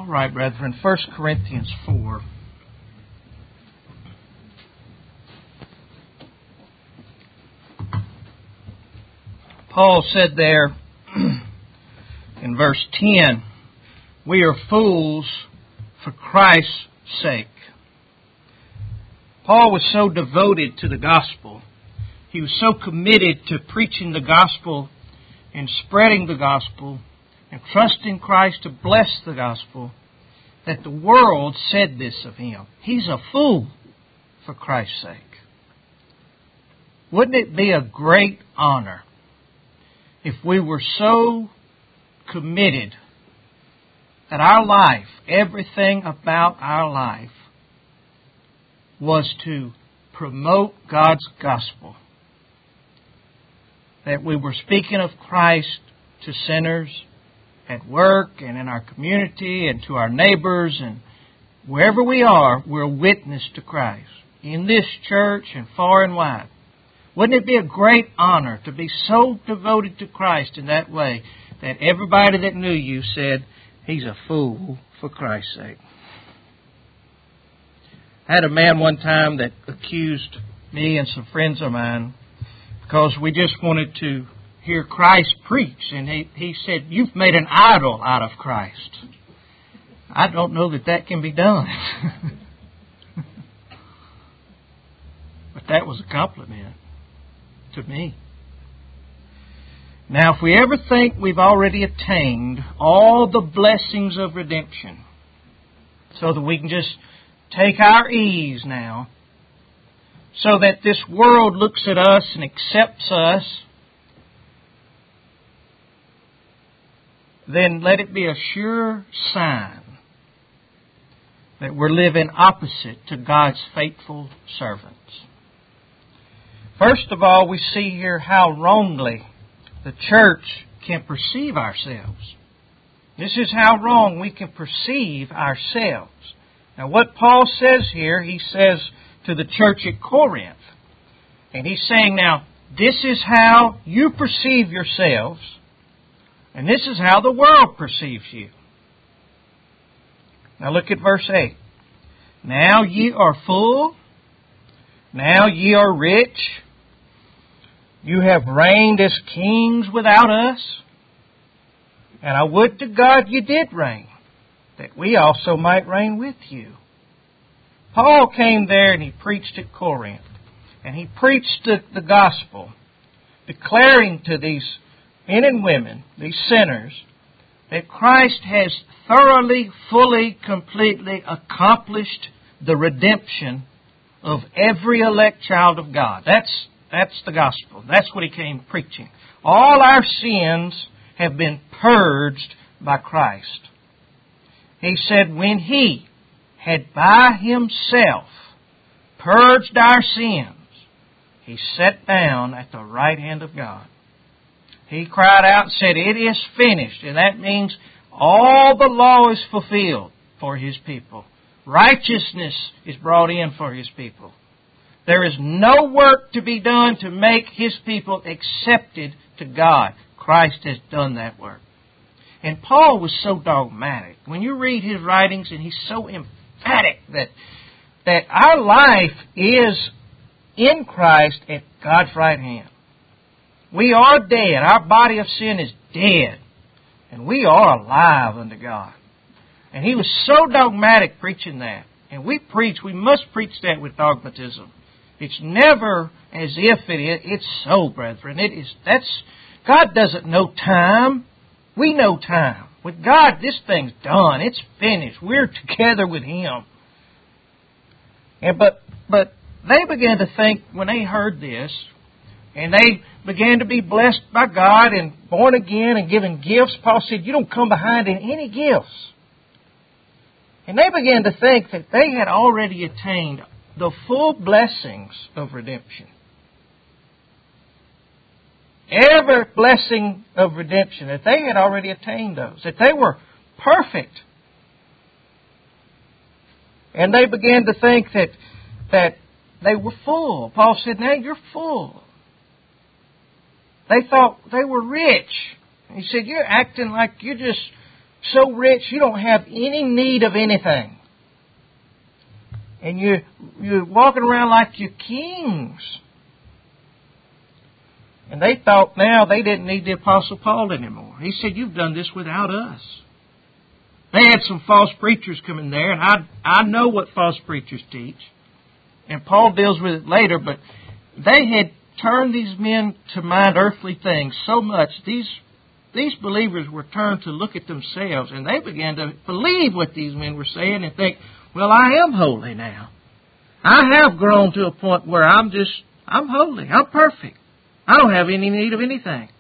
right, brethren, 1 Corinthians 4. Paul said there in verse 10, "We are fools for Christ's sake." Paul was so devoted to the gospel. He was so committed to preaching the gospel and spreading the gospel and trusting Christ to bless the gospel that the world said this of him. He's a fool for Christ's sake. Wouldn't it be a great honor if we were so committed that our life, everything about our life, was to promote God's gospel? That we were speaking of Christ to sinners at work and in our community and to our neighbors, and wherever we are, we're a witness to Christ. In this church and far and wide. Wouldn't it be a great honor to be so devoted to Christ in that way that everybody that knew you said, "He's a fool for Christ's sake"? I had a man one time that accused me and some friends of mine because we just wanted to hear Christ preach. And he said, "You've made an idol out of Christ." I don't know that can be done. But that was a compliment to me. Now, if we ever think we've already attained all the blessings of redemption so that we can just take our ease now, so that this world looks at us and accepts us, then let it be a sure sign that we're living opposite to God's faithful servants. First of all, we see here how wrongly the church can perceive ourselves. This is how wrong we can perceive ourselves. Now, what Paul says here, he says to the church at Corinth, and he's saying, now, this is how you perceive yourselves, and this is how the world perceives you. Now look at verse 8. "Now ye are full, now ye are rich, you have reigned as kings without us, and I would to God ye did reign, that we also might reign with you." Paul came there and he preached at Corinth, and he preached the gospel, declaring to these men and women, these sinners, that Christ has thoroughly, fully, completely accomplished the redemption of every elect child of God. That's the gospel. That's what he came preaching. All our sins have been purged by Christ. He said, when He had by Himself purged our sins, He sat down at the right hand of God. He cried out and said, "It is finished." And that means all the law is fulfilled for His people. Righteousness is brought in for His people. There is no work to be done to make His people accepted to God. Christ has done that work. And Paul was so dogmatic. When you read his writings, and he's so emphatic that our life is in Christ at God's right hand. We are dead. Our body of sin is dead. And we are alive unto God. And he was so dogmatic preaching that. And we must preach that with dogmatism. It's never as if it is. It's so, brethren. God doesn't know time. We know time. With God, this thing's done. It's finished. We're together with Him. But they began to think, when they heard this, and they began to be blessed by God and born again and given gifts. Paul said, you don't come behind in any gifts. And they began to think that they had already attained the full blessings of redemption. Every blessing of redemption, that they had already attained those. That they were perfect. And they began to think that they were full. Paul said, now you're full. They thought they were rich. He said, you're acting like you're just so rich you don't have any need of anything. And you're walking around like you're kings. And they thought now they didn't need the Apostle Paul anymore. He said, you've done this without us. They had some false preachers come in there, and I know what false preachers teach. And Paul deals with it later, but they had turned these men to mind earthly things so much. These believers were turned to look at themselves, and they began to believe what these men were saying and think, well, I am holy now. I have grown to a point where I'm holy. I'm perfect. I don't have any need of anything.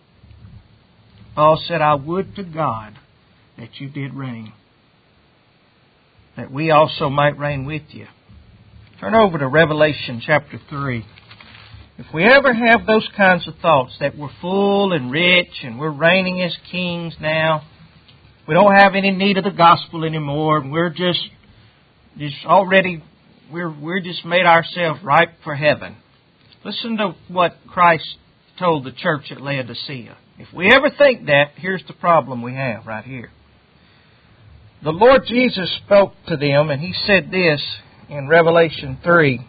Paul said, I would to God that you did reign, that we also might reign with you. Turn over to Revelation chapter 3. If we ever have those kinds of thoughts that we're full and rich and we're reigning as kings now, we don't have any need of the gospel anymore, and we're just already, we're just made ourselves ripe for heaven. Listen to what Christ told the church at Laodicea. If we ever think that, here's the problem we have right here. The Lord Jesus spoke to them, and He said this in Revelation 3,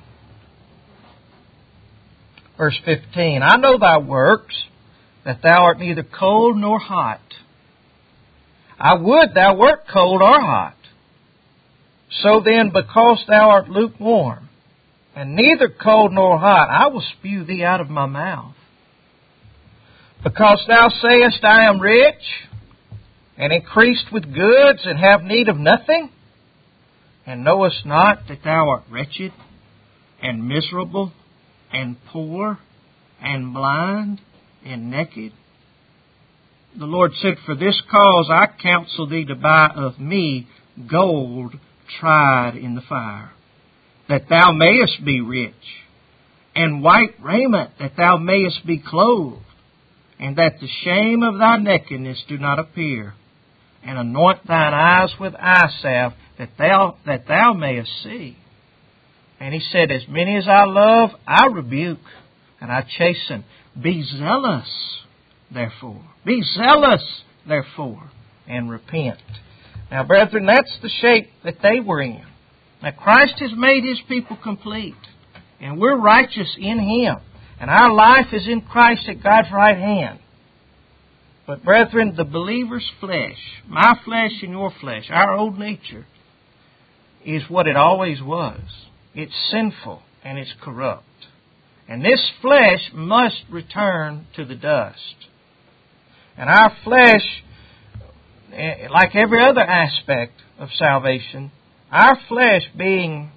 verse 15. I know thy works, that thou art neither cold nor hot. I would thou wert cold or hot. So then, because thou art lukewarm, and neither cold nor hot, I will spew thee out of my mouth. Because thou sayest, I am rich, and increased with goods, and have need of nothing, and knowest not that thou art wretched, and miserable, and poor, and blind, and naked. The Lord said, for this cause I counsel thee to buy of me gold tried in the fire, that thou mayest be rich, and white raiment, that thou mayest be clothed, and that the shame of thy nakedness do not appear, and anoint thine eyes with eye salve, that thou mayest see. And He said, as many as I love, I rebuke, and I chasten. Be zealous, therefore. Be zealous, therefore, and repent. Now, brethren, that's the shape that they were in. Now, Christ has made His people complete, and we're righteous in Him, and our life is in Christ at God's right hand. But, brethren, the believer's flesh, my flesh and your flesh, our old nature, is what it always was. It's sinful and it's corrupt. And this flesh must return to the dust. And our flesh, like every other aspect of salvation, our flesh being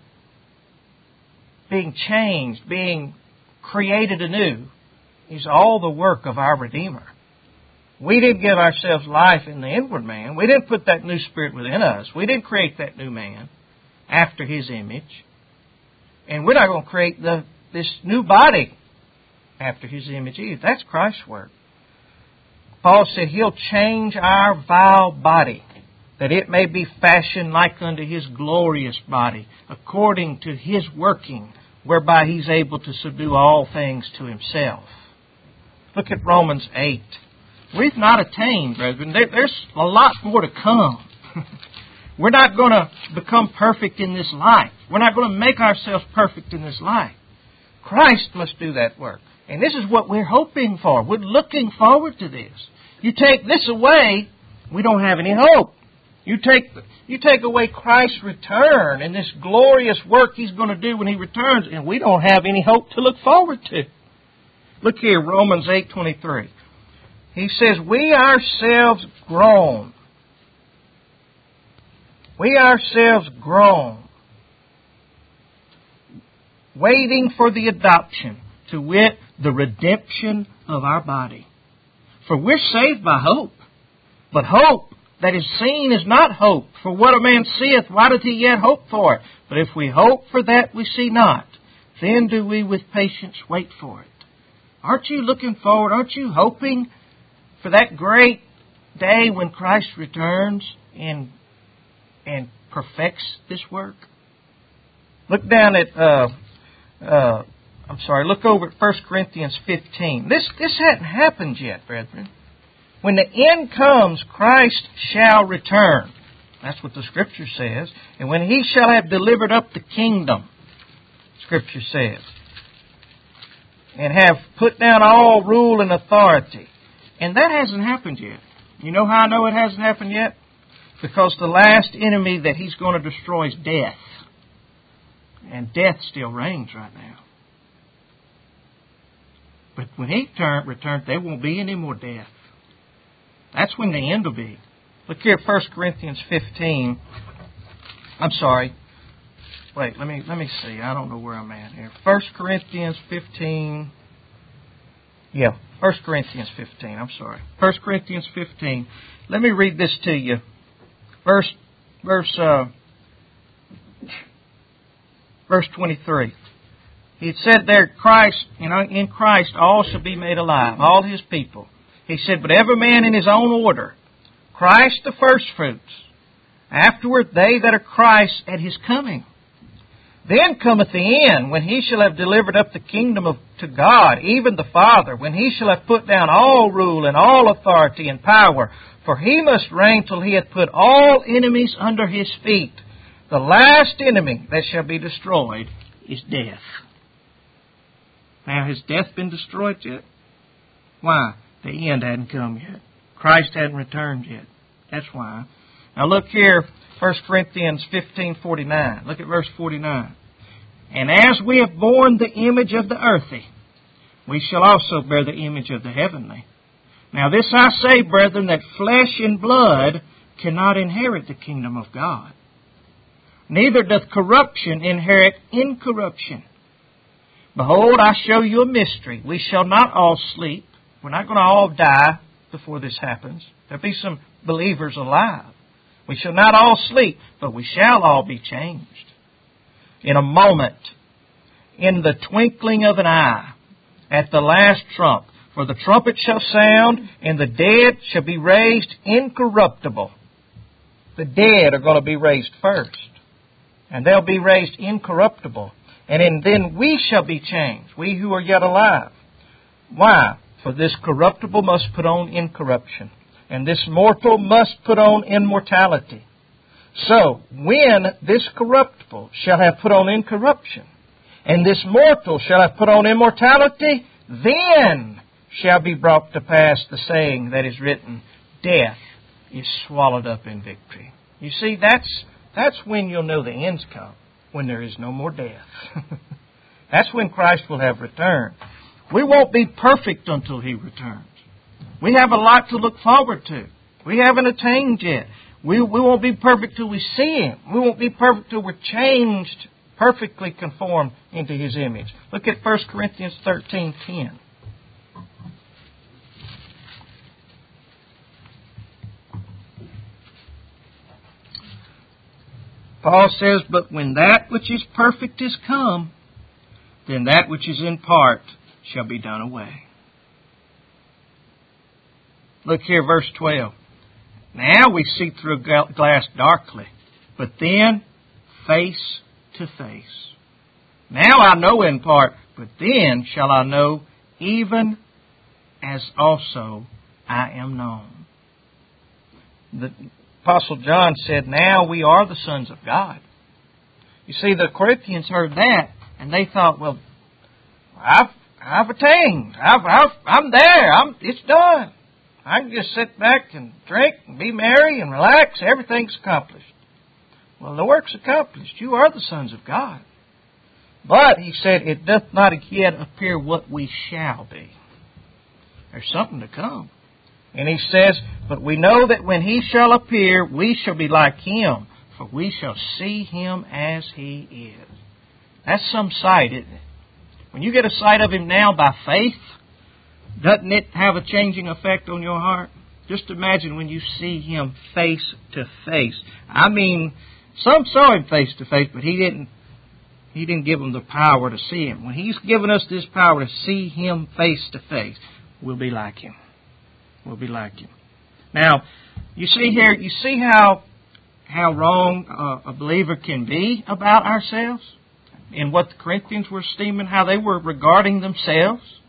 changed, being created anew, is all the work of our Redeemer. We didn't give ourselves life in the inward man. We didn't put that new spirit within us. We didn't create that new man after His image. And we're not going to create this new body after His image either. That's Christ's work. Paul said He'll change our vile body, that it may be fashioned like unto His glorious body, according to His working, whereby He's able to subdue all things to Himself. Look at Romans 8. We've not attained, brethren. There's a lot more to come. We're not going to become perfect in this life. We're not going to make ourselves perfect in this life. Christ must do that work. And this is what we're hoping for. We're looking forward to this. You take this away, we don't have any hope. You take away Christ's return and this glorious work He's going to do when He returns, and we don't have any hope to look forward to. Look here, Romans 8:23. He says, we ourselves groan. We ourselves groan, waiting for the adoption, to wit, the redemption of our body. For we're saved by hope. But hope that is seen is not hope. For what a man seeth, why doth he yet hope for it? But if we hope for that we see not, then do we with patience wait for it. Aren't you looking forward? Aren't you hoping for that great day when Christ returns and perfects this work? Look down at, look over at 1 Corinthians 15. This hadn't happened yet, brethren. When the end comes, Christ shall return. That's what the Scripture says. And when He shall have delivered up the kingdom, Scripture says, and have put down all rule and authority. And that hasn't happened yet. You know how I know it hasn't happened yet? Because the last enemy that He's going to destroy is death. And death still reigns right now. But when He returns, there won't be any more death. That's when the end will be. Look here, 1 Corinthians 15. I'm sorry. Wait, let me see. I don't know where I'm at here. 1 Corinthians 15. Yeah, 1 Corinthians 15. I'm sorry. 1 Corinthians 15. Let me read this to you. Verse 23. He said there, Christ, in Christ all shall be made alive, all His people. He said, but every man in his own order. Christ the firstfruits. Afterward, they that are Christ at His coming. Then cometh the end, when He shall have delivered up the kingdom to God, even the Father, when He shall have put down all rule and all authority and power. For He must reign till He hath put all enemies under His feet. The last enemy that shall be destroyed is death. Now, has death been destroyed yet? Why? The end hadn't come yet. Christ hadn't returned yet. That's why. Now look here, 1 Corinthians 15:49. Look at verse 49. And as we have borne the image of the earthy, we shall also bear the image of the heavenly. Now this I say, brethren, that flesh and blood cannot inherit the kingdom of God. Neither doth corruption inherit incorruption. Behold, I show you a mystery. We shall not all sleep. We're not going to all die before this happens. There'll be some believers alive. We shall not all sleep, but we shall all be changed. In a moment, in the twinkling of an eye, at the last trump. For the trumpet shall sound, and the dead shall be raised incorruptible. The dead are going to be raised first. And they'll be raised incorruptible. And then we shall be changed, we who are yet alive. Why? For this corruptible must put on incorruption, and this mortal must put on immortality. So, when this corruptible shall have put on incorruption, and this mortal shall have put on immortality, then shall be brought to pass the saying that is written, death is swallowed up in victory. You see, that's when you'll know the end's come, when there is no more death. That's when Christ will have returned. We won't be perfect until He returns. We have a lot to look forward to. We haven't attained yet. We won't be perfect till we see Him. We won't be perfect till we're changed, perfectly conformed into His image. Look at 1 Corinthians 13:10. Paul says, but when that which is perfect is come, then that which is in part shall be done away. Look here, verse 12. Now we see through a glass darkly, but then face to face. Now I know in part, but then shall I know even as also I am known. The Apostle John said, now we are the sons of God. You see, the Corinthians heard that, and they thought, well, I've attained. I'm there. It's done. I can just sit back and drink and be merry and relax. Everything's accomplished. Well, the work's accomplished. You are the sons of God. But, he said, it doth not yet appear what we shall be. There's something to come. And he says, but we know that when He shall appear, we shall be like Him, for we shall see Him as He is. That's some sight, isn't it? When you get a sight of Him now by faith, doesn't it have a changing effect on your heart? Just imagine when you see Him face to face. I mean, some saw Him face to face, but He didn't give them the power to see Him. When He's given us this power to see Him face to face, we'll be like Him. We'll be like Him. Now, you see here, you see how wrong a believer can be about ourselves? And what the Corinthians were esteeming, how they were regarding themselves?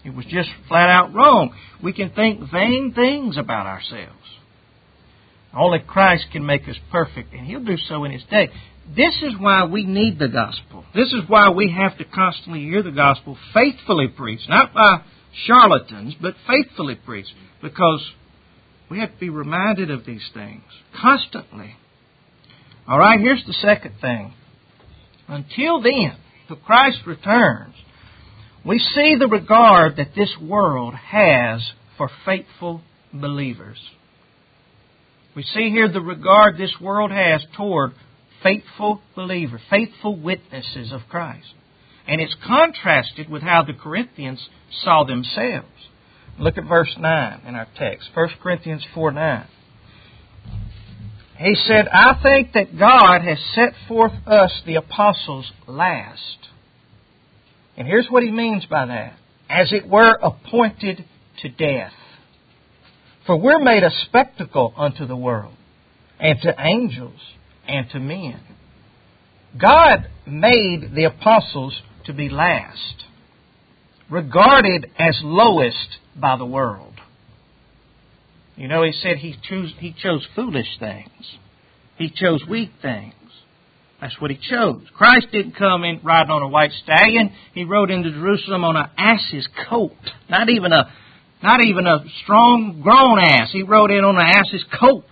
It was just flat out wrong. We can think vain things about ourselves. Only Christ can make us perfect, and He'll do so in His day. This is why we need the gospel. This is why we have to constantly hear the gospel faithfully preached. Not by charlatans, but faithfully preached. Because we have to be reminded of these things constantly. All right, here's the second thing. Until then, till Christ returns, we see the regard that this world has for faithful believers. We see here the regard this world has toward faithful believers, faithful witnesses of Christ. And it's contrasted with how the Corinthians saw themselves. Look at verse 9 in our text, 1 Corinthians 4:9. He said, I think that God has set forth us, the apostles, last. And here's what he means by that. As it were, appointed to death. For we're made a spectacle unto the world, and to angels, and to men. God made the apostles to be last, regarded as lowest by the world. You know, he said he chose foolish things. He chose weak things. That's what he chose. Christ didn't come in riding on a white stallion. He rode into Jerusalem on an ass's coat. Not even a strong grown ass. He rode in on an ass's coat.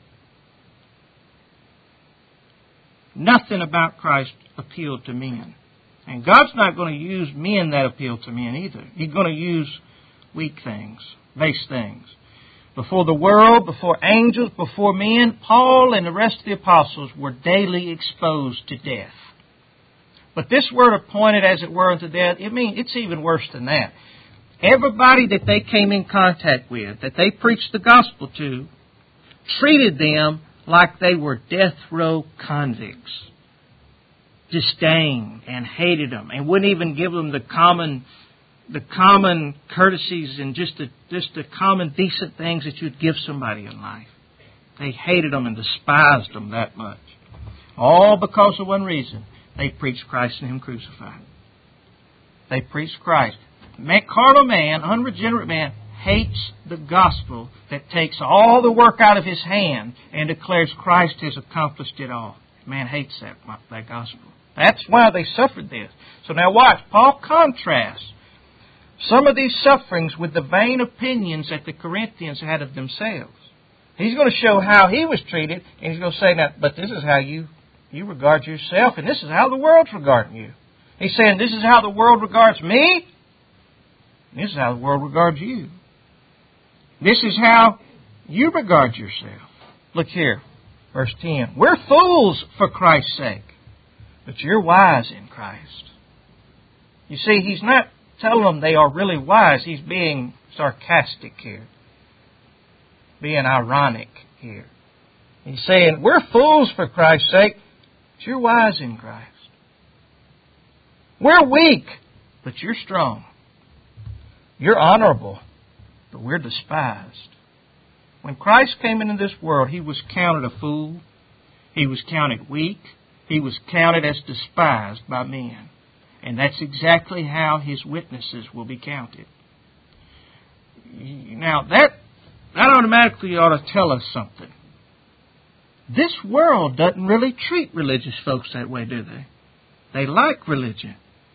Nothing about Christ appealed to men. And God's not going to use men that appeal to men either. He's going to use weak things, base things. Before the world, before angels, before men, Paul and the rest of the apostles were daily exposed to death. But this word appointed, as it were, unto death, it's even worse than that. Everybody that they came in contact with, that they preached the gospel to, treated them like they were death row convicts. Disdained and hated them, and wouldn't even give them the common courtesies and just the common decent things that you'd give somebody in life. They hated them and despised them that much. All because of one reason. They preached Christ and Him crucified. They preached Christ. Carnal man, unregenerate man, hates the gospel that takes all the work out of his hand and declares Christ has accomplished it all. Man hates that gospel. That's why they suffered this. So now watch. Paul contrasts some of these sufferings with the vain opinions that the Corinthians had of themselves. He's going to show how he was treated, and he's going to say, now, but this is how you regard yourself, and this is how the world's regarding you. He's saying, this is how the world regards me, and this is how the world regards you. This is how you regard yourself. Look here, verse 10. We're fools for Christ's sake, but you're wise in Christ. You see, he's not telling them they are really wise. He's being sarcastic here. Being ironic here. He's saying, we're fools for Christ's sake, but you're wise in Christ. We're weak, but you're strong. You're honorable, but we're despised. When Christ came into this world, He was counted a fool. He was counted weak. He was counted as despised by men. And that's exactly how His witnesses will be counted. Now, that automatically ought to tell us something. This world doesn't really treat religious folks that way, do they? They like religion.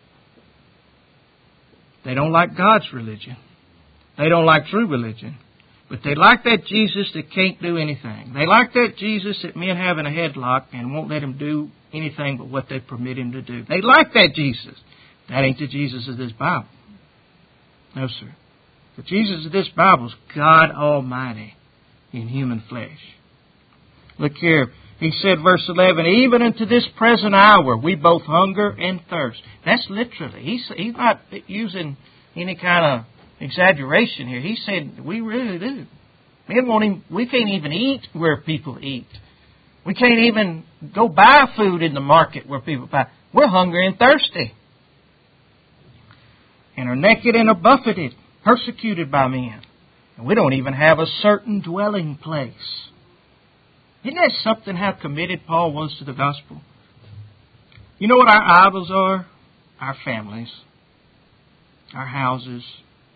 They don't like God's religion. They don't like true religion. But they like that Jesus that can't do anything. They like that Jesus that men have in a headlock and won't let Him do anything but what they permit Him to do. They like that Jesus. That ain't the Jesus of this Bible. No, sir. The Jesus of this Bible is God Almighty in human flesh. Look here. He said, verse 11, even unto this present hour we both hunger and thirst. That's literally. He's not using any kind of exaggeration here. He said, we really do. We can't even eat where people eat. We can't even go buy food in the market where people buy. We're hungry and thirsty. And are naked and are buffeted, persecuted by men. And we don't even have a certain dwelling place. Isn't that something how committed Paul was to the gospel? You know what our idols are? Our families, our houses,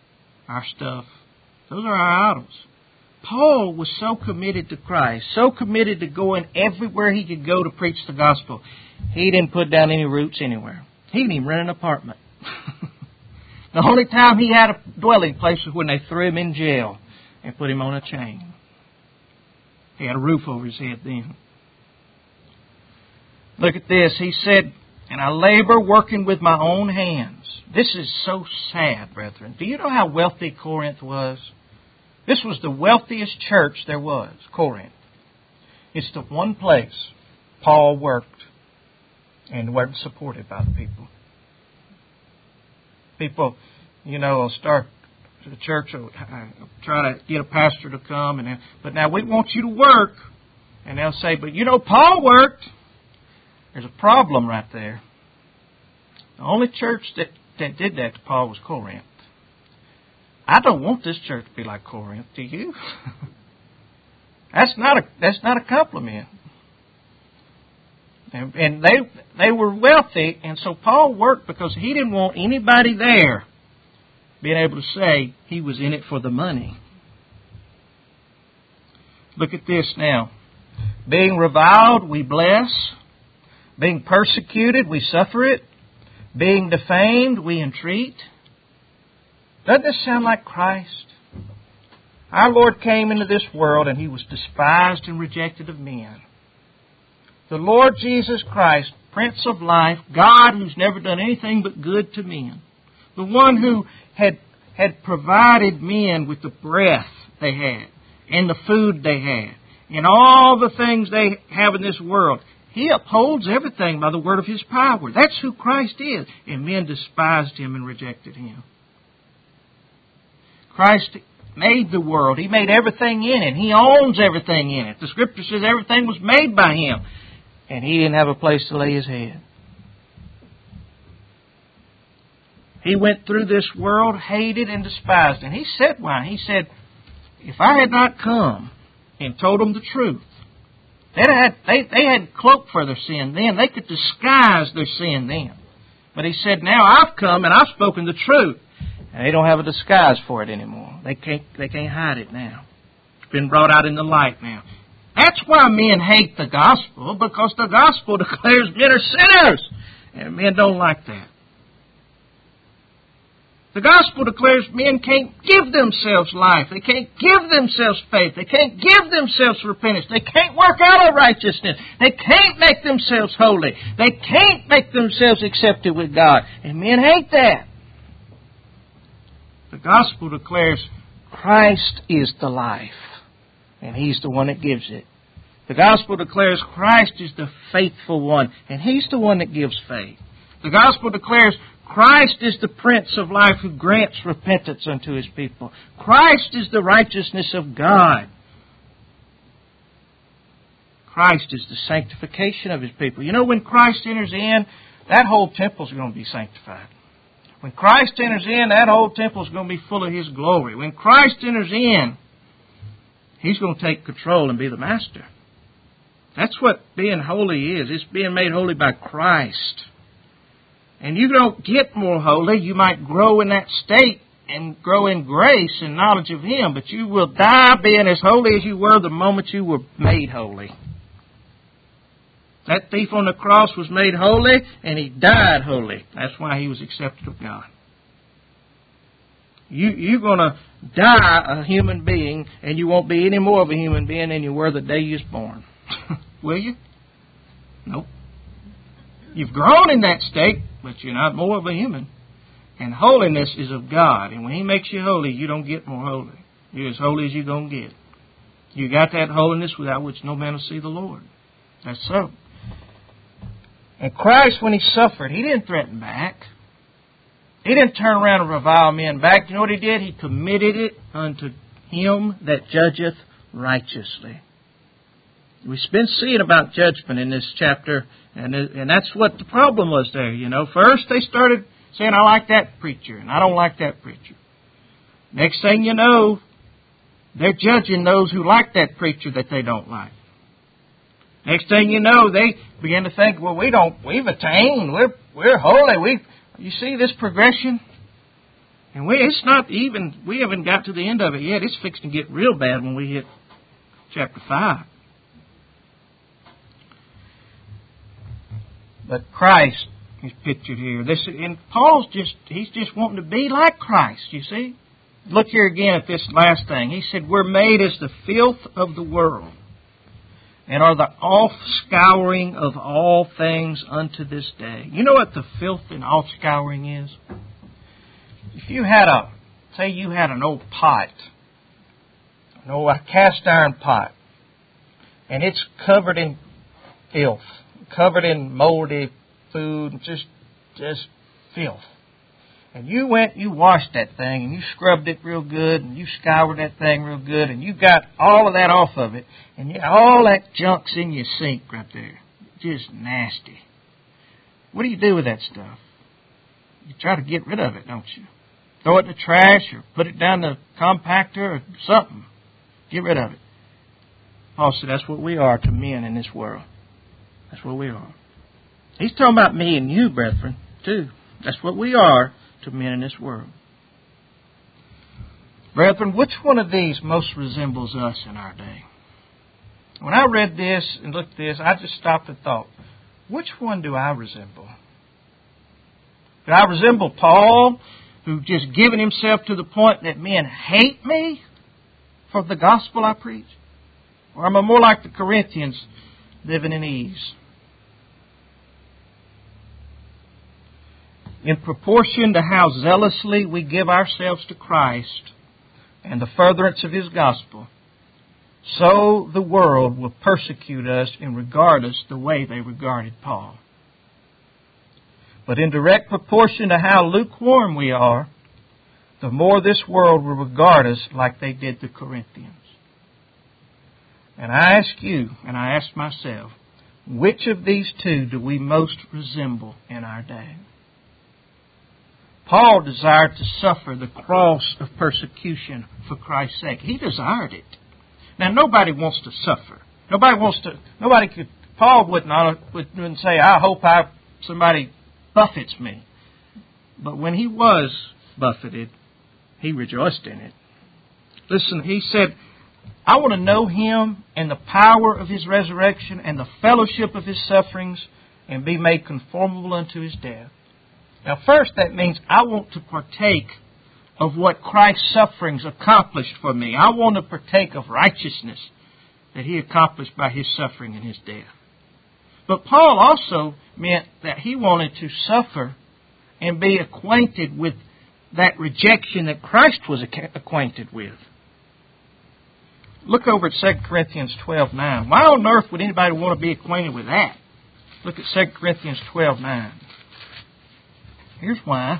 our stuff. Those are our idols. Paul was so committed to Christ, so committed to going everywhere he could go to preach the gospel. He didn't put down any roots anywhere. He didn't even rent an apartment. The only time he had a dwelling place was when they threw him in jail and put him on a chain. He had a roof over his head then. Look at this. He said, and I labor working with my own hands. This is so sad, brethren. Do you know how wealthy Corinth was? This was the wealthiest church there was, Corinth. It's the one place Paul worked and wasn't supported by the people. People, will start, the church will try to get a pastor to come, but now we want you to work. And they'll say, but Paul worked. There's a problem right there. The only church that did that to Paul was Corinth. I don't want this church to be like Corinth, do you? That's not a compliment. And they were wealthy, and so Paul worked because he didn't want anybody there being able to say he was in it for the money. Look at this now. Being reviled, we bless. Being persecuted, we suffer it. Being defamed, we entreat. Doesn't this sound like Christ? Our Lord came into this world and He was despised and rejected of men. The Lord Jesus Christ, Prince of Life, God who's never done anything but good to men. The one who had provided men with the breath they had and the food they had and all the things they have in this world. He upholds everything by the word of His power. That's who Christ is. And men despised Him and rejected Him. Christ made the world. He made everything in it. He owns everything in it. The Scripture says everything was made by Him. And He didn't have a place to lay His head. He went through this world hated and despised. And He said why. He said, if I had not come and told them the truth, they had cloaked for their sin then. They could disguise their sin then. But He said, now I've come and I've spoken the truth. And they don't have a disguise for it anymore. They can't hide it now. It's been brought out in the light now. That's why men hate the gospel, because the gospel declares men are sinners. And men don't like that. The gospel declares men can't give themselves life. They can't give themselves faith. They can't give themselves repentance. They can't work out a righteousness. They can't make themselves holy. They can't make themselves accepted with God. And men hate that. The gospel declares Christ is the life, and He's the one that gives it. The gospel declares Christ is the faithful one, and He's the one that gives faith. The gospel declares Christ is the Prince of Life who grants repentance unto His people. Christ is the righteousness of God. Christ is the sanctification of His people. When Christ enters in, that whole temple is going to be sanctified. When Christ enters in, that whole temple is going to be full of His glory. When Christ enters in, He's going to take control and be the master. That's what being holy is. It's being made holy by Christ. And you don't get more holy. You might grow in that state and grow in grace and knowledge of Him, but you will die being as holy as you were the moment you were made holy. That thief on the cross was made holy, and he died holy. That's why he was accepted of God. You're going to die a human being, and you won't be any more of a human being than you were the day you was born. Will you? Nope. You've grown in that state, but you're not more of a human. And holiness is of God. And when He makes you holy, you don't get more holy. You're as holy as you're going to get. You got that holiness without which no man will see the Lord. That's so. And Christ, when He suffered, He didn't threaten back. He didn't turn around and revile men back. You know what He did? He committed it unto Him that judgeth righteously. We've been seeing about judgment in this chapter, and that's what the problem was there. First they started saying, I like that preacher, and I don't like that preacher. Next thing you know, they're judging those who like that preacher that they don't like. Next thing you know, they begin to think, well, we've attained, we're holy. You see this progression? And we haven't got to the end of it yet. It's fixing to get real bad when we hit chapter 5. But Christ is pictured here. And he's just wanting to be like Christ, you see. Look here again at this last thing. He said, we're made as the filth of the world, and are the off-scouring of all things unto this day. You know what the filth and off-scouring is? If you had an old pot, a cast iron pot, and it's covered in filth, covered in moldy food, just filth. And you washed that thing, and you scrubbed it real good, and you scoured that thing real good, and you got all of that off of it, and all that junk's in your sink right there. Just nasty. What do you do with that stuff? You try to get rid of it, don't you? Throw it in the trash, or put it down the compactor, or something. Get rid of it. Paul said that's what we are to men in this world. That's what we are. He's talking about me and you, brethren, too. That's what we are to men in this world. Brethren, which one of these most resembles us in our day? When I read this and looked at this, I just stopped and thought, which one do I resemble? Do I resemble Paul, who just given himself to the point that men hate me for the gospel I preach? Or am I more like the Corinthians, living in ease? In proportion to how zealously we give ourselves to Christ and the furtherance of His gospel, so the world will persecute us and regard us the way they regarded Paul. But in direct proportion to how lukewarm we are, the more this world will regard us like they did the Corinthians. And I ask you, and I ask myself, which of these two do we most resemble in our day? Paul desired to suffer the cross of persecution for Christ's sake. He desired it. Now, nobody wants to suffer. Paul wouldn't say, I hope somebody buffets me. But when he was buffeted, he rejoiced in it. Listen, he said, I want to know Him and the power of His resurrection and the fellowship of His sufferings and be made conformable unto His death. Now, first, that means I want to partake of what Christ's sufferings accomplished for me. I want to partake of righteousness that He accomplished by His suffering and His death. But Paul also meant that he wanted to suffer and be acquainted with that rejection that Christ was acquainted with. Look over at 2 Corinthians 12:9. Why on earth would anybody want to be acquainted with that? Look at 2 Corinthians 12:9. Here's why.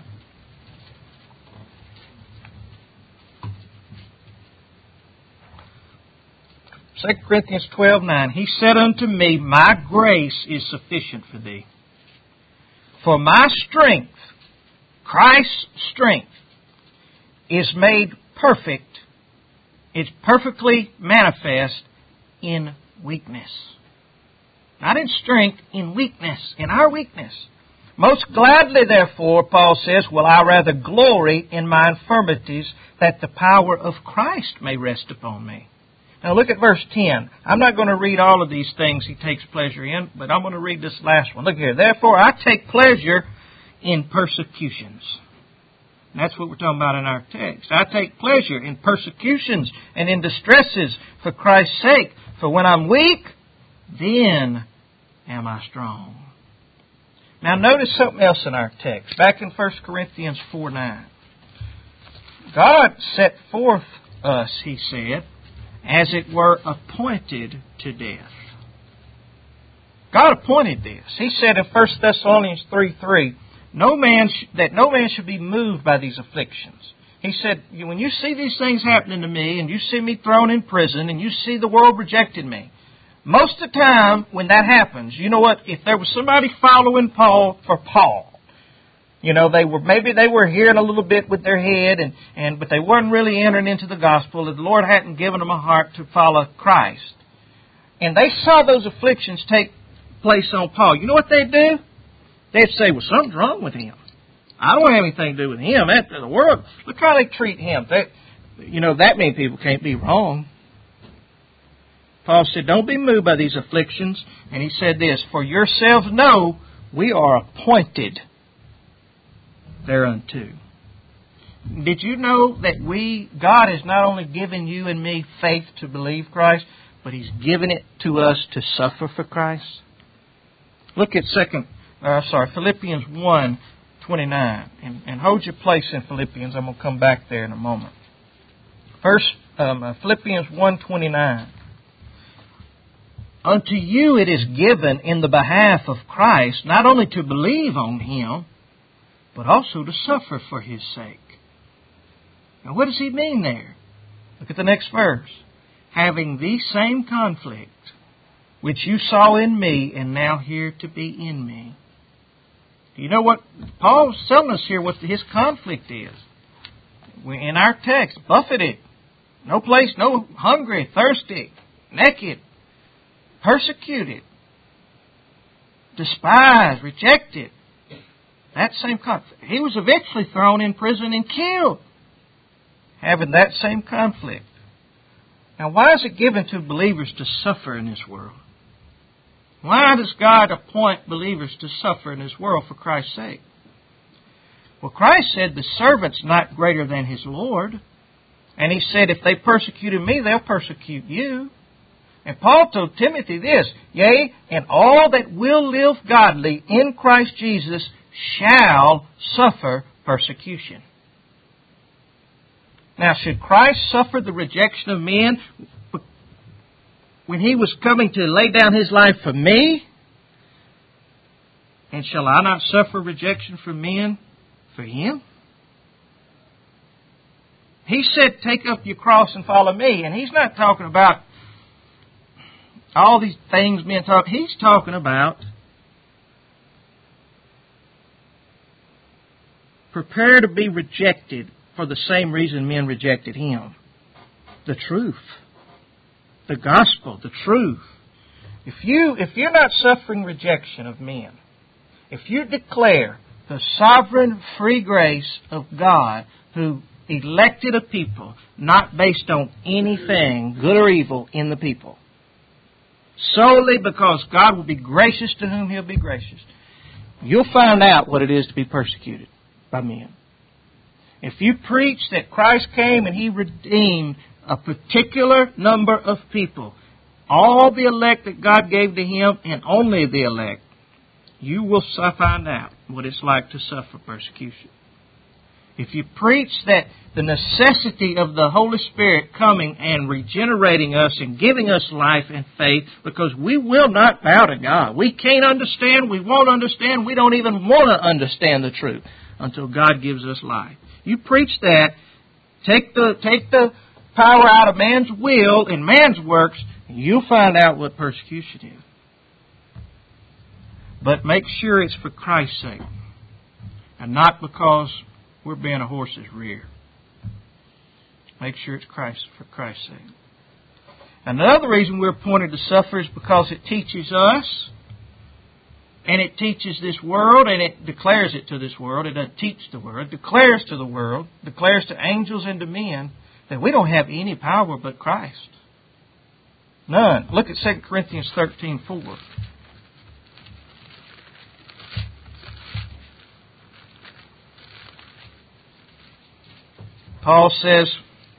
Second Corinthians 12:9. He said unto me, my grace is sufficient for thee. For my strength, Christ's strength, is made perfect, is perfectly manifest in weakness. Not in strength, in weakness, in our weakness. Most gladly, therefore, Paul says, will I rather glory in my infirmities, that the power of Christ may rest upon me. Now look at verse 10. I'm not going to read all of these things He takes pleasure in, but I'm going to read this last one. Look here. Therefore, I take pleasure in persecutions. And that's what we're talking about in our text. I take pleasure in persecutions and in distresses for Christ's sake. For when I'm weak, then am I strong. Now notice something else in our text. Back in 1 Corinthians 4:9. God set forth us, He said, as it were appointed to death. God appointed this. He said in 1 Thessalonians 3:3, no man should be moved by these afflictions. He said, when you see these things happening to me, and you see me thrown in prison, and you see the world rejecting me, most of the time when that happens, you know what? If there was somebody following Paul for Paul, maybe they were hearing a little bit with their head, but they weren't really entering into the gospel. The Lord hadn't given them a heart to follow Christ. And they saw those afflictions take place on Paul. You know what they'd do? They'd say, well, something's wrong with him. I don't have anything to do with him. That's the world. Look how they treat him. That many people can't be wrong. Paul said, don't be moved by these afflictions. And he said this, for yourselves know we are appointed thereunto. Did you know that God has not only given you and me faith to believe Christ, but He's given it to us to suffer for Christ? Look at Philippians 1:29, and hold your place in Philippians. I'm going to come back there in a moment. First, Philippians 1:29. Unto you it is given in the behalf of Christ, not only to believe on Him, but also to suffer for His sake. Now what does he mean there? Look at the next verse. Having the same conflict which you saw in me and now here to be in me. Do you know what Paul's telling us here, what his conflict is? In our text, buffeted, no place, no hungry, thirsty, naked, persecuted, despised, rejected. That same conflict. He was eventually thrown in prison and killed, having that same conflict. Now, why is it given to believers to suffer in this world? Why does God appoint believers to suffer in this world for Christ's sake? Well, Christ said the servant's not greater than his Lord. And He said, if they persecuted me, they'll persecute you. And Paul told Timothy this, yea, and all that will live godly in Christ Jesus shall suffer persecution. Now, should Christ suffer the rejection of men when He was coming to lay down His life for me? And shall I not suffer rejection from men for Him? He said, take up your cross and follow me. And He's not talking about all these things men talk. He's talking about prepare to be rejected for the same reason men rejected Him. The truth. The gospel. The truth. If you're not suffering rejection of men, if you declare the sovereign free grace of God who elected a people not based on anything, good or evil, in the people, solely because God will be gracious to whom He'll be gracious, you'll find out what it is to be persecuted by men. If you preach that Christ came and He redeemed a particular number of people, all the elect that God gave to Him and only the elect, you will find out what it's like to suffer persecution. If you preach that the necessity of the Holy Spirit coming and regenerating us and giving us life and faith, because we will not bow to God. We can't understand, we won't understand, we don't even want to understand the truth until God gives us life. You preach that, take the power out of man's will and man's works, and you'll find out what persecution is. But make sure it's for Christ's sake, and not because we're being a horse's rear. Make sure it's for Christ's sake. Another reason we're appointed to suffer is because it teaches us, and it teaches this world, and it declares it to this world. It doesn't teach the world. It declares to the world, declares to angels and to men, that we don't have any power but Christ. None. Look at 2 Corinthians 13:4. Paul says,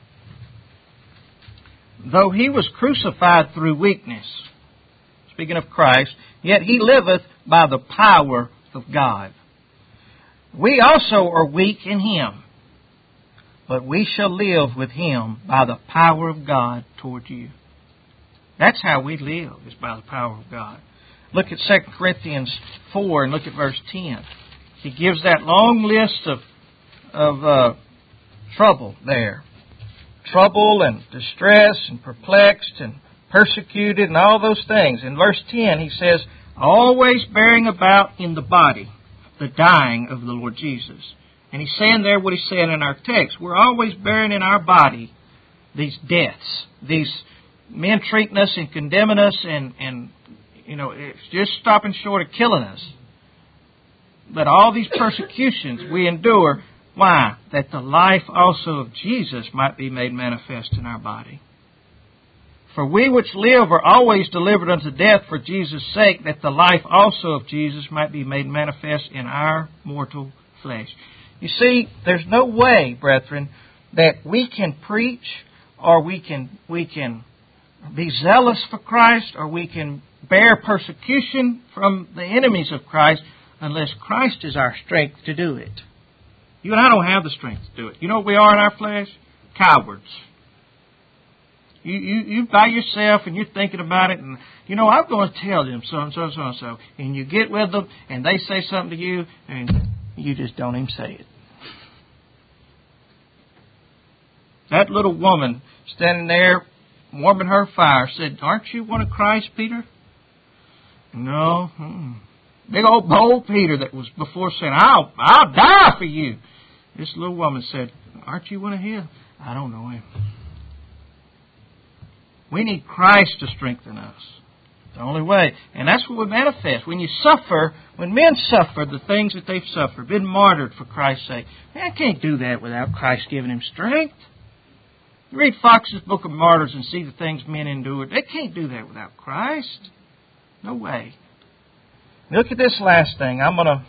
though He was crucified through weakness, speaking of Christ, yet He liveth by the power of God. We also are weak in Him, but we shall live with Him by the power of God toward you. That's how we live, is by the power of God. Look at 2 Corinthians 4 and look at verse 10. He gives that long list of trouble there. Trouble and distress and perplexed and persecuted and all those things. In verse 10 he says, always bearing about in the body the dying of the Lord Jesus. And he's saying there what he's saying in our text. We're always bearing in our body these deaths. These men treating us and condemning us and it's just stopping short of killing us. But all these persecutions we endure, why? That the life also of Jesus might be made manifest in our body. For we which live are always delivered unto death for Jesus' sake, that the life also of Jesus might be made manifest in our mortal flesh. You see, there's no way, brethren, that we can preach or we can be zealous for Christ or we can bear persecution from the enemies of Christ unless Christ is our strength to do it. You and I don't have the strength to do it. You know what we are in our flesh? Cowards. You by yourself and you're thinking about it and, you know, I'm going to tell them so and so and so and so. And you get with them and they say something to you and you just don't even say it. That little woman standing there warming her fire said, "Aren't you one of Christ, Peter?" No. Big old bold Peter that was before saying, I'll die for you. This little woman said, "Aren't you one of his?" "I don't know him." We need Christ to strengthen us. The only way. And that's what we manifest. When you suffer, when men suffer the things that they've suffered, been martyred for Christ's sake, man can't do that without Christ giving him strength. You read Fox's Book of Martyrs and see the things men endured. They can't do that without Christ. No way. Look at this last thing. I'm gonna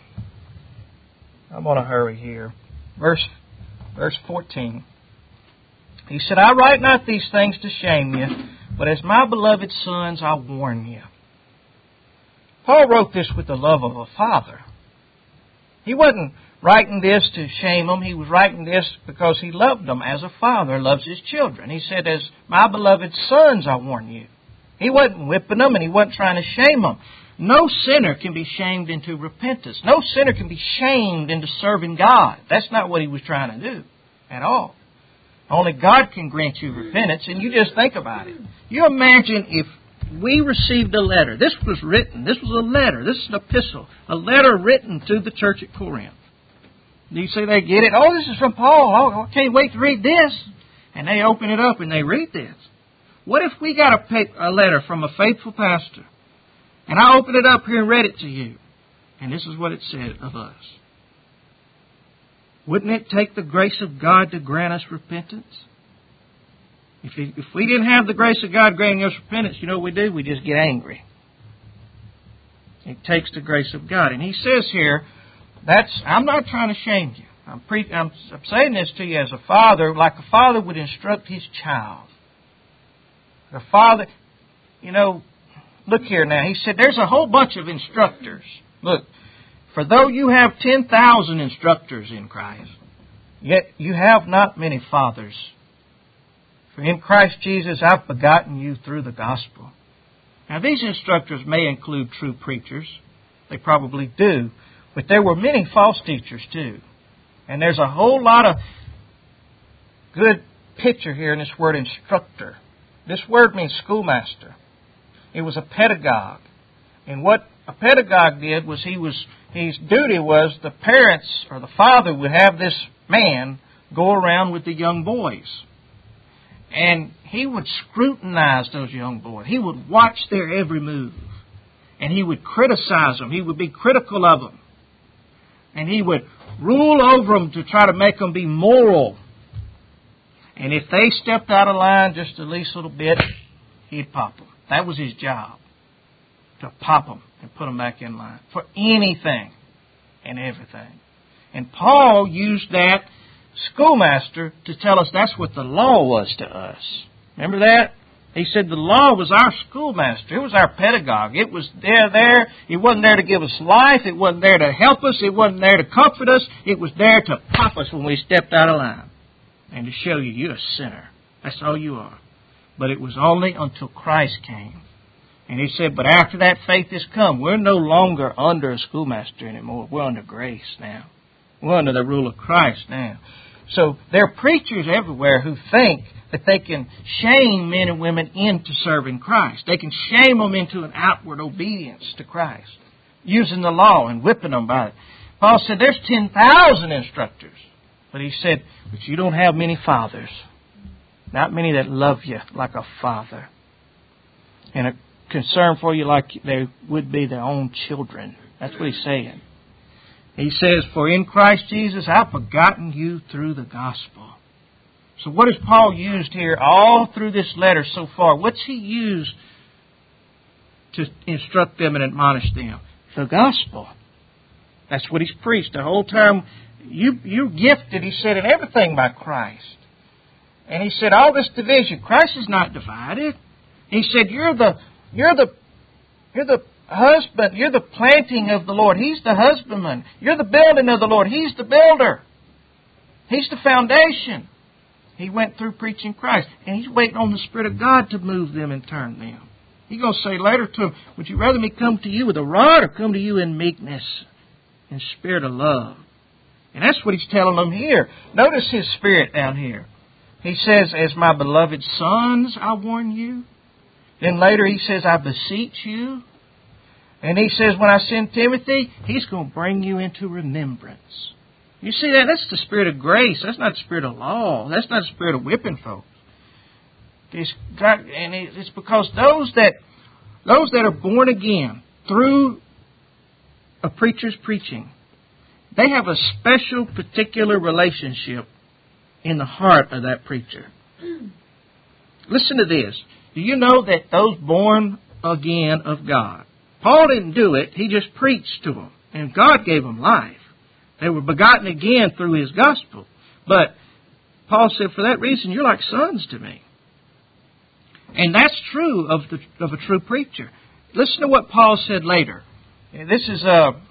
hurry here. Verse 14. He said, "I write not these things to shame you, but as my beloved sons, I warn you." Paul wrote this with the love of a father. He wasn't writing this to shame them. He was writing this because he loved them as a father loves his children. He said, "As my beloved sons, I warn you." He wasn't whipping them and he wasn't trying to shame them. No sinner can be shamed into repentance. No sinner can be shamed into serving God. That's not what he was trying to do at all. Only God can grant you repentance, and you just think about it. You imagine if we received a letter. This was written. This was a letter. This is an epistle. A letter written to the church at Corinth. Do you see they get it? "Oh, this is from Paul. Oh, I can't wait to read this." And they open it up and they read this. What if we got a letter from a faithful pastor, and I opened it up here and read it to you, and this is what it said of us? Wouldn't it take the grace of God to grant us repentance? If we didn't have the grace of God granting us repentance, you know what we do? We just get angry. It takes the grace of God. And he says here, I'm not trying to shame you. I'm saying this to you as a father, like a father would instruct his child. The father, look here now. He said there's a whole bunch of instructors. Look. "For though you have 10,000 instructors in Christ, yet you have not many fathers. For in Christ Jesus I've begotten you through the gospel." Now these instructors may include true preachers. They probably do. But there were many false teachers too. And there's a whole lot of good picture here in this word instructor. This word means schoolmaster. It was a pedagogue. And what a pedagogue did was his duty was the parents or the father would have this man go around with the young boys. And he would scrutinize those young boys. He would watch their every move. And he would criticize them. He would be critical of them. And he would rule over them to try to make them be moral. And if they stepped out of line just the least little bit, he'd pop them. That was his job. To pop them and put them back in line for anything and everything. And Paul used that schoolmaster to tell us that's what the law was to us. Remember that? He said the law was our schoolmaster. It was our pedagogue. It was there. It wasn't there to give us life. It wasn't there to help us. It wasn't there to comfort us. It was there to pop us when we stepped out of line and to show you you're a sinner. That's all you are. But it was only until Christ came. And he said, but after that faith has come, we're no longer under a schoolmaster anymore. We're under grace now. We're under the rule of Christ now. So there are preachers everywhere who think that they can shame men and women into serving Christ. They can shame them into an outward obedience to Christ, using the law and whipping them by it. Paul said there's 10,000 instructors. But he said, but you don't have many fathers. Not many that love you like a father. And a concern for you like they would be their own children. That's what he's saying. He says, for in Christ Jesus I've begotten you through the gospel. So what has Paul used here all through this letter so far? What's he used to instruct them and admonish them? The gospel. That's what he's preached the whole time. You're gifted, he said, in everything by Christ. And he said, all this division, Christ is not divided. He said, you're the husband, you're the planting of the Lord. He's the husbandman. You're the building of the Lord. He's the builder. He's the foundation. He went through preaching Christ. And he's waiting on the Spirit of God to move them and turn them. He's going to say later to them, would you rather me come to you with a rod or come to you in meekness and spirit of love? And that's what he's telling them here. Notice his spirit down here. He says, as my beloved sons, I warn you. Then later he says, I beseech you. And he says, when I send Timothy, he's going to bring you into remembrance. You see that? That's the spirit of grace. That's not the spirit of law. That's not the spirit of whipping folks. It's because those that are born again through a preacher's preaching, they have a special, particular relationship in the heart of that preacher. Listen to this. Do you know that those born again of God, Paul didn't do it, he just preached to them, and God gave them life. They were begotten again through his gospel. But Paul said, for that reason, you're like sons to me. And that's true of a true preacher. Listen to what Paul said later. This is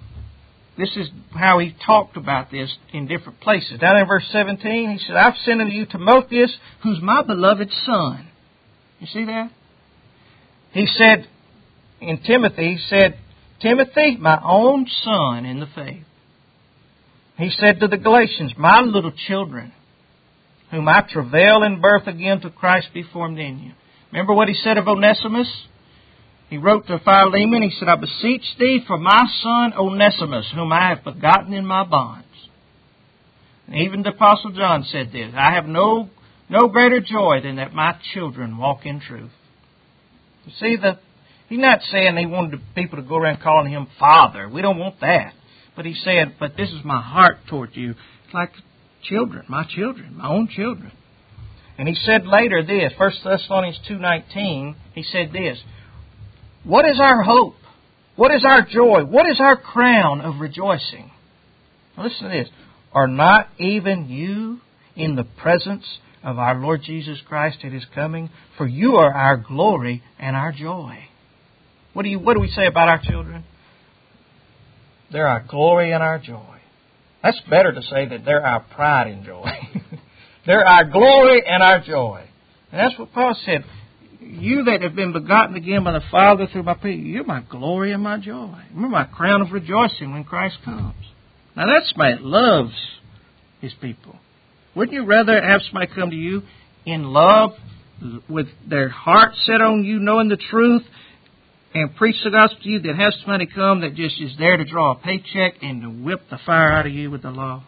how he talked about this in different places. Down in verse 17, he said, I've sent unto you Timotheus, who's my beloved son. You see that? He said, in Timothy, he said, Timothy, my own son in the faith. He said to the Galatians, my little children, whom I travail in birth again to Christ be formed in you. Remember what he said of Onesimus? He wrote to Philemon, he said, I beseech thee for my son Onesimus, whom I have begotten in my bonds. And even the Apostle John said this, I have no greater joy than that my children walk in truth. You see, he's not saying he wanted people to go around calling him Father. We don't want that. But he said, but this is my heart toward you. It's like children, my own children. And he said later this, 1 Thessalonians 2:19, he said this, what is our hope? What is our joy? What is our crown of rejoicing? Now listen to this. Are not even you in the presence of our Lord Jesus Christ at His coming? For you are our glory and our joy. What do we say about our children? They're our glory and our joy. That's better to say that they're our pride and joy. They're our glory and our joy. And that's what Paul said. You that have been begotten again by the Father through my prayer, you're my glory and my joy. You're my crown of rejoicing when Christ comes. Now that's somebody that loves his people. Wouldn't you rather have somebody come to you in love, with their heart set on you, knowing the truth, and preach the gospel to you, than have somebody come that just is there to draw a paycheck and to whip the fire out of you with the law?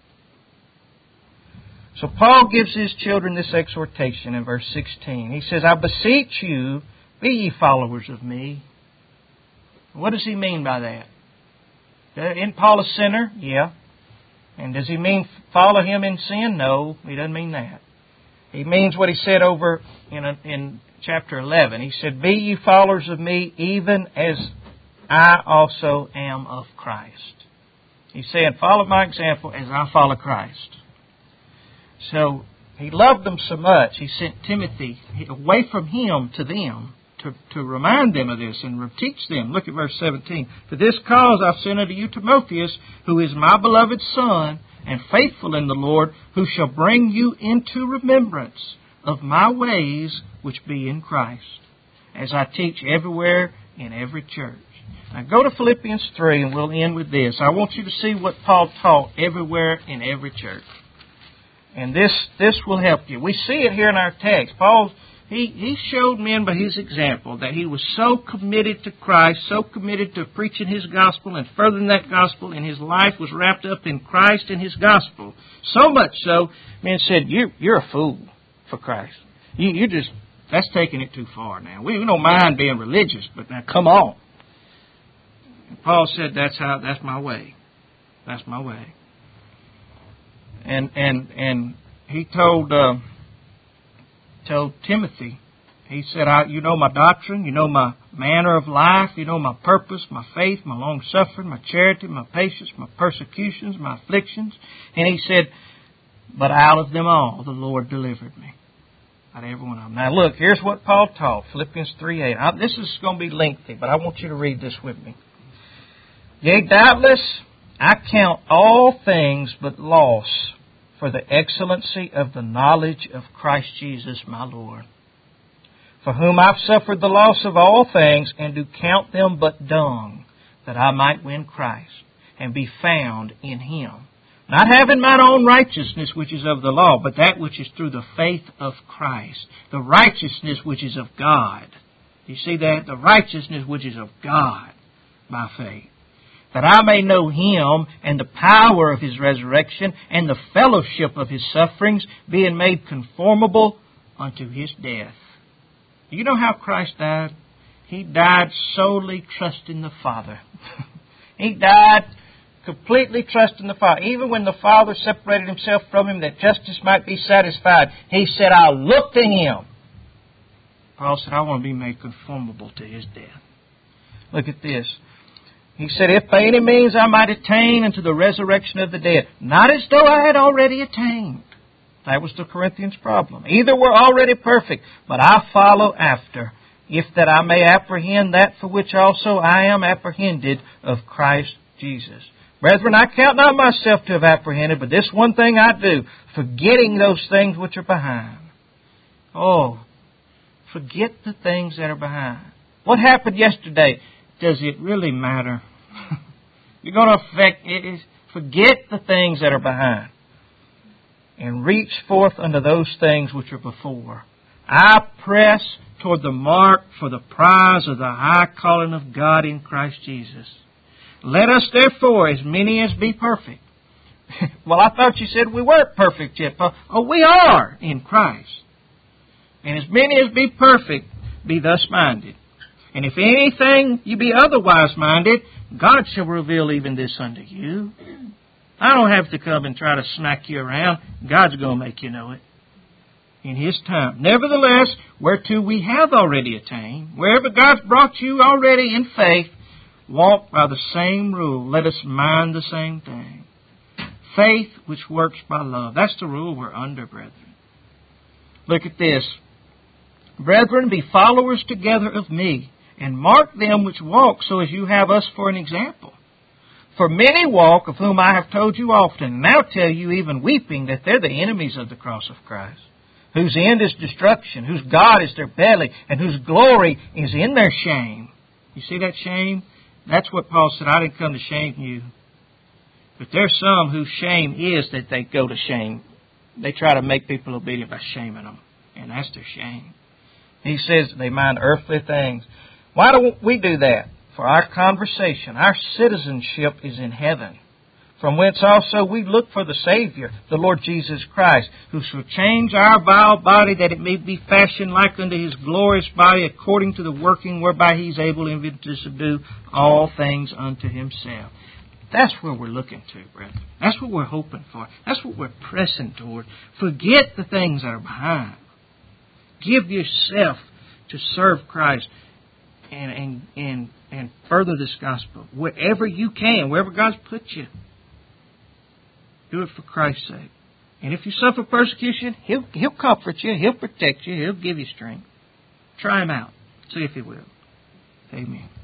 So Paul gives his children this exhortation in verse 16. He says, I beseech you, be ye followers of me. What does he mean by that? Isn't Paul a sinner? Yeah. And does he mean follow him in sin? No, he doesn't mean that. He means what he said over in chapter 11. He said, be ye followers of me, even as I also am of Christ. He's saying, follow my example as I follow Christ. So he loved them so much, he sent Timothy away from him to them to remind them of this and teach them. Look at verse 17. For this cause I sent unto you Timotheus, who is my beloved son, and faithful in the Lord, who shall bring you into remembrance of my ways which be in Christ, as I teach everywhere in every church. Now go to Philippians 3 and we'll end with this. I want you to see what Paul taught everywhere in every church. And this will help you. We see it here in our text. Paul, he showed men by his example that he was so committed to Christ, so committed to preaching his gospel and furthering that gospel, and his life was wrapped up in Christ and his gospel. So much so, men said, you're a fool for Christ. That's taking it too far now. We don't mind being religious, but now come on. And Paul said, that's my way. That's my way. And he told Timothy, he said, you know my doctrine, you know my manner of life, you know my purpose, my faith, my long-suffering, my charity, my patience, my persecutions, my afflictions. And he said, but out of them all the Lord delivered me. Out of every one of them. Now look, here's what Paul taught, Philippians 3:8. This is going to be lengthy, but I want you to read this with me. Yea, doubtless, I count all things but loss for the excellency of the knowledge of Christ Jesus my Lord, for whom I've suffered the loss of all things, and do count them but dung, that I might win Christ, and be found in Him. Not having mine own righteousness which is of the law, but that which is through the faith of Christ, the righteousness which is of God. You see that? The righteousness which is of God by faith. That I may know Him and the power of His resurrection and the fellowship of His sufferings, being made conformable unto His death. Do you know how Christ died? He died solely trusting the Father. He died completely trusting the Father. Even when the Father separated Himself from Him that justice might be satisfied, He said, I'll look to Him. Paul said, I want to be made conformable to His death. Look at this. He said, if by any means I might attain unto the resurrection of the dead, not as though I had already attained. That was the Corinthians' problem. Either were already perfect, but I follow after, if that I may apprehend that for which also I am apprehended of Christ Jesus. Brethren, I count not myself to have apprehended, but this one thing I do, forgetting those things which are behind. Oh, forget the things that are behind. What happened yesterday? Does it really matter? You're going to affect it. Forget the things that are behind, and reach forth unto those things which are before. I press toward the mark for the prize of the high calling of God in Christ Jesus. Let us therefore, as many as be perfect. Well, I thought you said we weren't perfect yet, Paul. Oh, we are in Christ. And as many as be perfect, be thus minded. And if anything you be otherwise minded, God shall reveal even this unto you. I don't have to come and try to smack you around. God's going to make you know it in His time. Nevertheless, whereto we have already attained, wherever God's brought you already in faith, walk by the same rule. Let us mind the same thing. Faith which works by love. That's the rule we're under, brethren. Look at this. Brethren, be followers together of me, and mark them which walk so as you have us for an example. For many walk, of whom I have told you often, and now tell you even weeping, that they're the enemies of the cross of Christ, whose end is destruction, whose God is their belly, and whose glory is in their shame. You see that shame? That's what Paul said, I didn't come to shame you. But there's some whose shame is that they go to shame. They try to make people obedient by shaming them. And that's their shame. He says they mind earthly things. Why don't we do that? For our conversation, our citizenship is in heaven, from whence also we look for the Savior, the Lord Jesus Christ, who shall change our vile body, that it may be fashioned like unto His glorious body, according to the working whereby He is able even to subdue all things unto Himself. That's where we're looking to, brethren. That's what we're hoping for. That's what we're pressing toward. Forget the things that are behind. Give yourself to serve Christ and further this gospel wherever you can, wherever God's put you. Do it for Christ's sake. And if you suffer persecution, He'll comfort you, He'll protect you, He'll give you strength. Try Him out. See if He will. Amen.